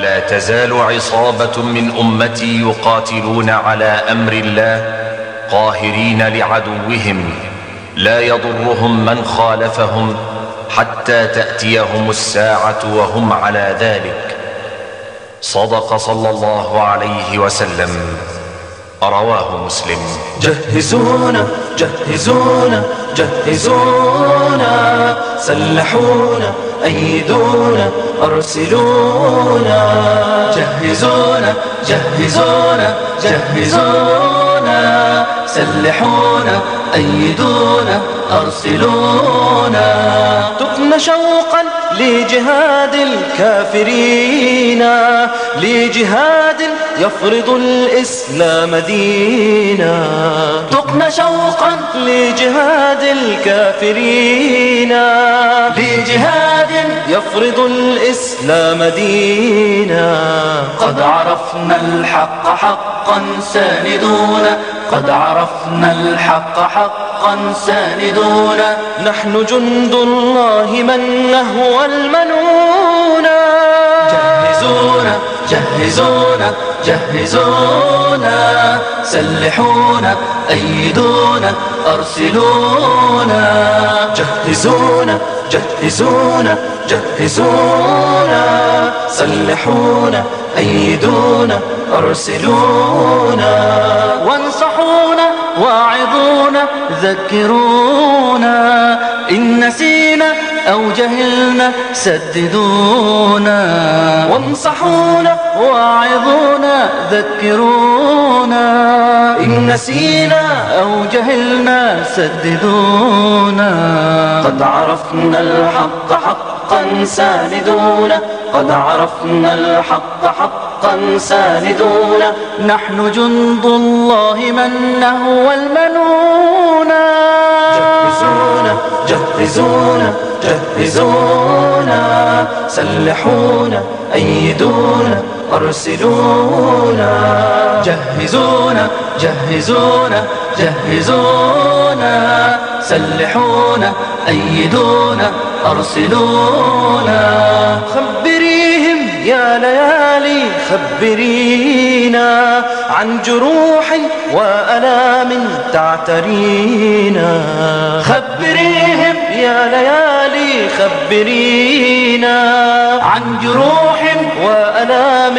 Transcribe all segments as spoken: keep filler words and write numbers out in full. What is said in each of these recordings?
ولا تزال عصابة من أمتي يقاتلون على أمر الله قاهرين لعدوهم لا يضرهم من خالفهم حتى تأتيهم الساعة وهم على ذلك. صدق صلى الله عليه وسلم. رواه مسلم. جهزونا جهزونا جهزونا، سلحونا أيدونا أرسلونا. جهزونا جهزونا جهزونا، سلحونا أيدونا أرسلونا. تقن شوقا لجهاد الكافرين، لجهاد يفرض الإسلام دينا. تقن شوقا لجهاد الكافرين، لجهاد يفرض الإسلام دينا. قد عرفنا الحق حقا ساندونا، قد عرفنا الحق حقا ساندونا. نحن جند الله من نهوى المنونا. جهزونا جهزونا جهزونا، سلحونا أيدونا أرسلونا. جهزونا جهزونا جهزونا، سلحونا أيدونا أرسلونا. وانصحونا واعظونا ذكرونا، إن نسينا أو جهلنا سددونا. وانصحونا واعظونا ذكرونا، إن نسينا أو جهلنا سددونا. قد عرفنا الحق حقا ساندونا، قد عرفنا الحق حقا ساندونا. نحن جند الله من نهوى المنونا. جهزونا جهزونا جهزونا، سلحونا أيدونا أرسلونا. جهزونا جهزونا جهزونا، سلحونا أيدونا أرسلونا. خبريهم يا ليالي خبرينا، عن جروح وألام تعترينا. خبريهم يا ليالي خبرينا، عن جروح وألام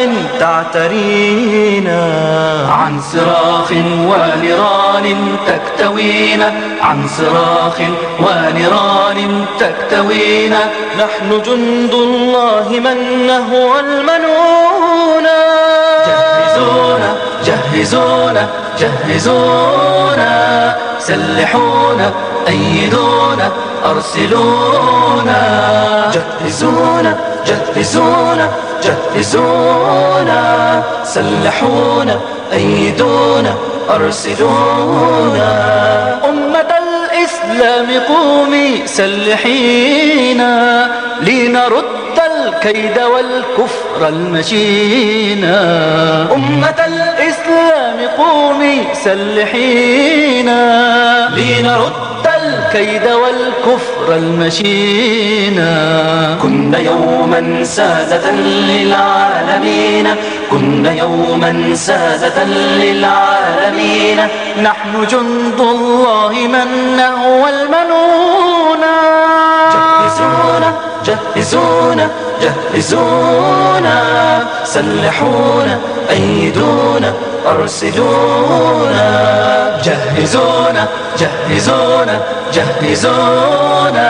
تعترينا. عن صراخ ونيران تكتوينا، عن صراخ ونيران تكتوينا. نحن جند الله من نهوى المنونا. جهزونا جهزونا جهزونا، سلحونا أيدونا أرسلونا. جهزونا جهزونا جهزونا، سلحونا أيدونا أرسلونا. أمة الإسلام قومي سلحينا، لنرد الكيد والكفر المشينا. أمة الإسلام قومي سلحينا، لنرد الكيد والكفر المشينا. كنا يوما سادة للعالمين، كنا يوما سادة للعالمين. نحن جند الله من نهوى المنونا. جهزونا جهزونا جهزونا، سلحونا أيدونا أرسلونا. جهزونا جهزونا جهزونا،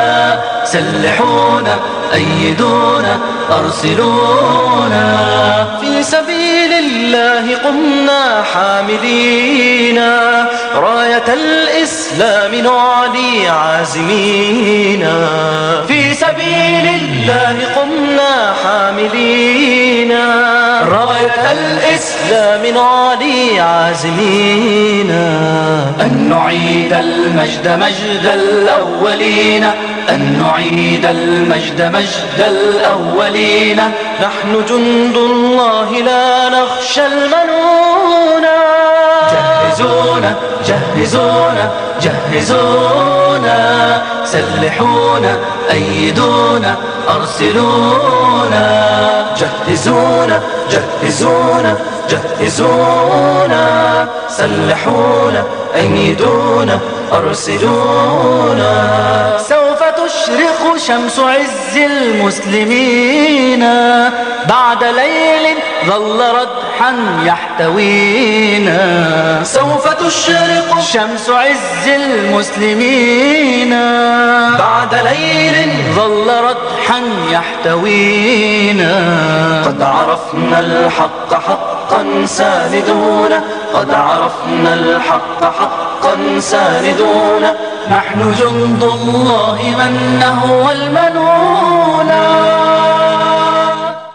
سلحونا أيدونا أرسلونا. في سبيل الله قمنا حاملين، راية الإسلام نعلي عازمين. في سبيل الله قمنا حاملين، راية الإسلام نعلي عازمين. أن نعيد المجد مجد الأولين، أن نعيد المجد مجد الأولين. نحن جند الله لا نخشى المنونا. جهزونا جهزونا جهزونا، سلحونا، أيدونا، أرسلونا. جهزونا جهزونا جهزونا، سلحونا، أيدونا، أرسلونا. سوف تشرق شمس عز المسلمين بعد ليل ظل ردحا يحتوينا. سوف تشرق شمس عز المسلمين بعد ليل ظل ردحا يحتوينا. قد عرفنا الحق حقا ساندونا، قد عرفنا الحق حقا ساندونا. نحن جند الله من نهوى المنونا.